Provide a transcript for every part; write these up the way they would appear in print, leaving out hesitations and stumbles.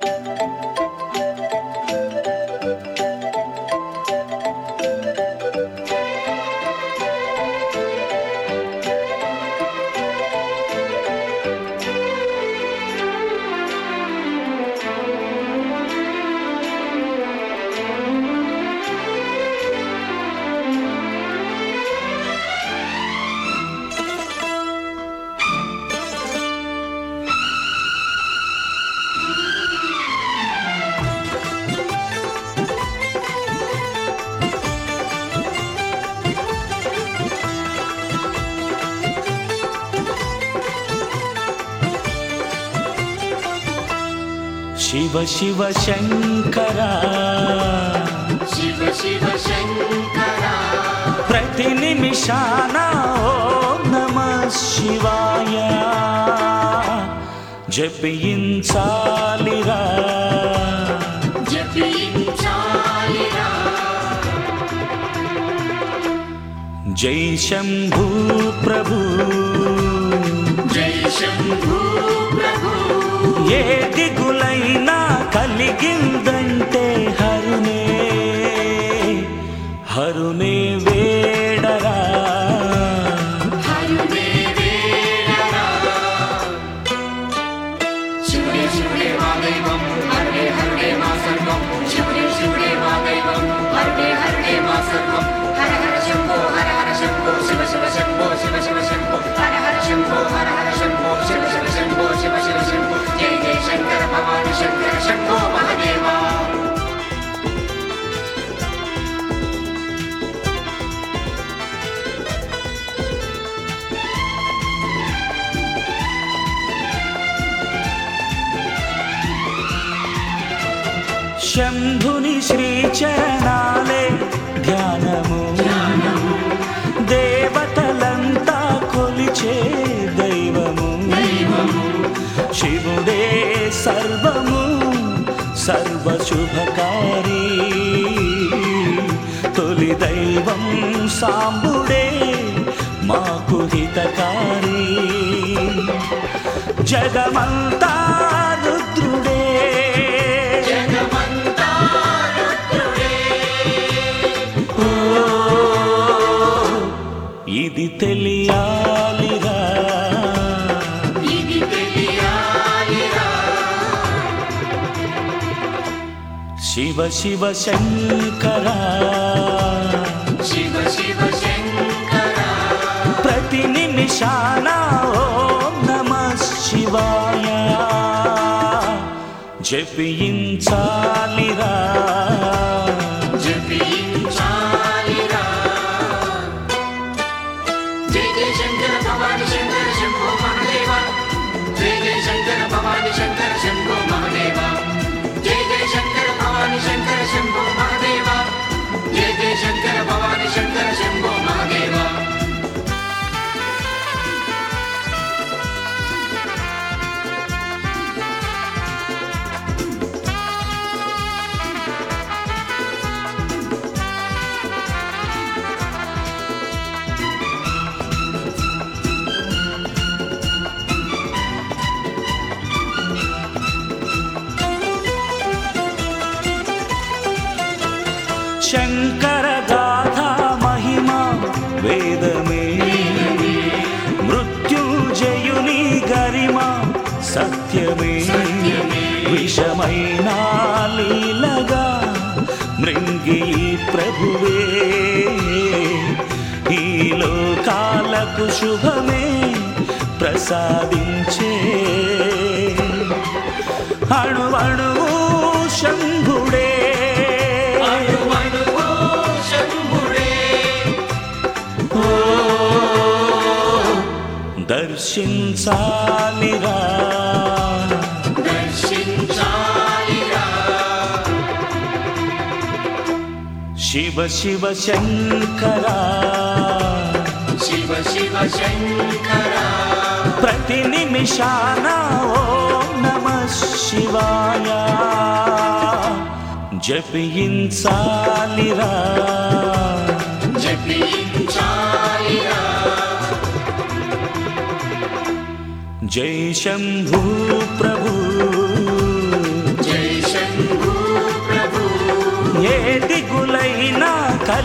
शिव शिव शंकरा शिव शिव शंकरा प्रति निमिषान ओम नमः शिवाय जपिंचालिरा जपिंचालिरा जय शंभू प्रभु जय शंभू प्रभु ఏ దిగులైనా కలిగిందంటే హరునే హరునే వేడరా హరునే వేడరా శివుడే శివుడే మా దైవం హరుడే హరుడే మా సర్వం శివుడే శివుడే మా దైవం హరుడే హరుడే మా సర్వం హర హర శంభో శివ శివ శంభో శివ శివ శంభో హర హర శంభో శివ శివ శంభో శివ శివ శంభో జయ జయ శంకర భవాని శంకర శంభో మహదేవా శంభుని శ్రీచరణాలే ధ్యానము దేవతలంతా కొలిచే దైవము శివుడే సర్వము సర్వశుభకారి తొలి దైవం సాంబుడే మాకు హితకారి జగమంతా రుద్రుడే ఇది తెలియాలిరా ఇది తెలియాలిరా శివ శివ శంకరా శివ శివ శంకరా ప్రతి నిమిషాన ఓం నమః శివాయ జపించాలిరా జపించాలిరా జయ జయ శంకర భవాని శంకర శంభో మహదేవా జయ జయ శంకర భవాని శంకర శంభో మహదేవా జయ జయ శంకర భవాని శంకర శంభో మహదేవా జయ జయ శంకర భవాని శంకర శంభో మహదేవా శంకర గాథా మహిమా వేదమే మృత్యుంజయుని గరిమా సత్యమే విషమైన లీలగా మృంగి ప్రభువే ఈ లోకాలకు శుభమే ప్రసాదించే అణువణువు శంభుడే దర్శించాలిరా దర్శించాలిరా శివ శివ శంకరా శివ శివ శంకరా ప్రతి నిమిషాన ఓం నమః శివాయ జపించాలిరా జపించాలిరా జై శంభూ ప్రభు జై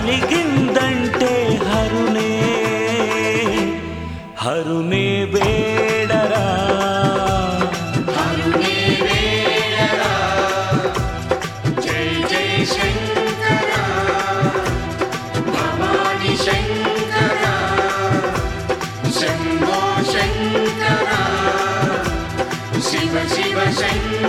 కలిగిందంటే హరునే హరునే వేడరా హరునే వేడరా జై జై శంకర భవాని శంకర శంభో శంకర శివ శివ శంకర